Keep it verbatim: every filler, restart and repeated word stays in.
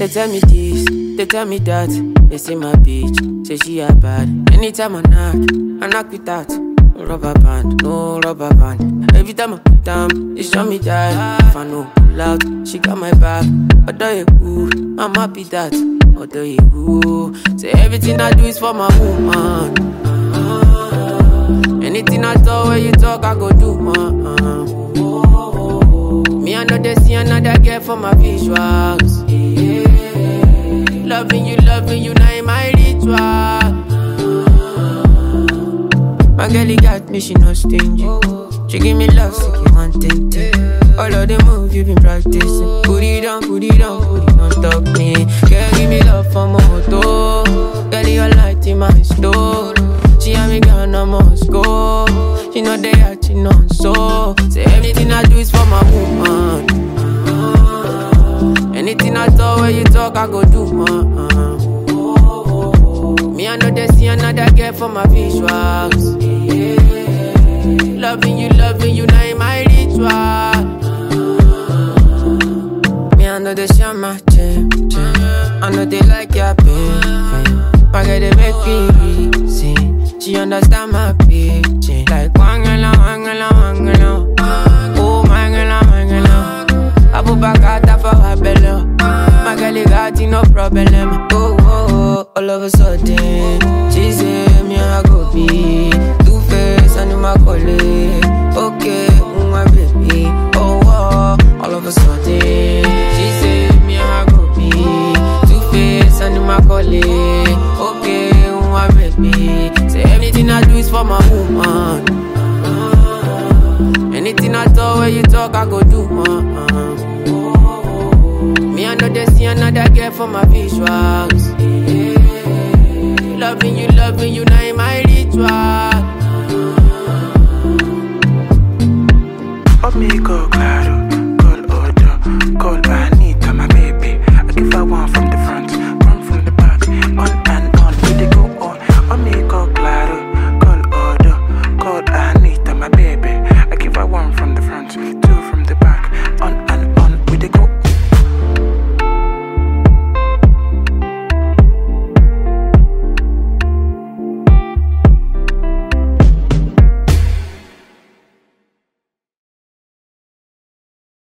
tell me this, they tell me that. They say my bitch, say she a bad. Anytime I knock, I knock with that. No rubber band, no rubber band. Every time I put down, they show me that. If I know pull out, she got my back. Although you cool, I'm happy that. Although you cool, say everything I do is for my woman. Anything I talk, when you talk, I go do, man. Me, I know they see another girl for my visuals. Loving you, loving you, now in my ritual. My girl, got me, she not stingy. She give me love, so you want it. All of the moves you been practicing. Put it on, put it on, put it on, stop me. Girl, give me love for my moto. Girl, you're light in my store. She and me gone, I must go. She know they acting on so. Say everything I do is for my woman. Anything I talk, when you talk, I go do, man. Me, I know they see another girl for my visuals. Loving you, loving you, now in my ritual. Me, I know they share my chain, chain. I know they like your pain, pain. My girl, they make me reason. She understand my pitching. Like wangala, wangala, wangala. Oh, mangala, mangala. I put back out for her belly. My girl, got no problem. Oh, oh, oh, all of a sudden, she say me I go be Two Face and my colleague. Okay, my baby. Oh, oh, all of a sudden, she say me I go be Two Face and my colleague. Okay, my baby. Say everything I do is for my woman. Anything I talk, when you talk, I go do, man. Me, I know they see another girl for my visuals. Loving you,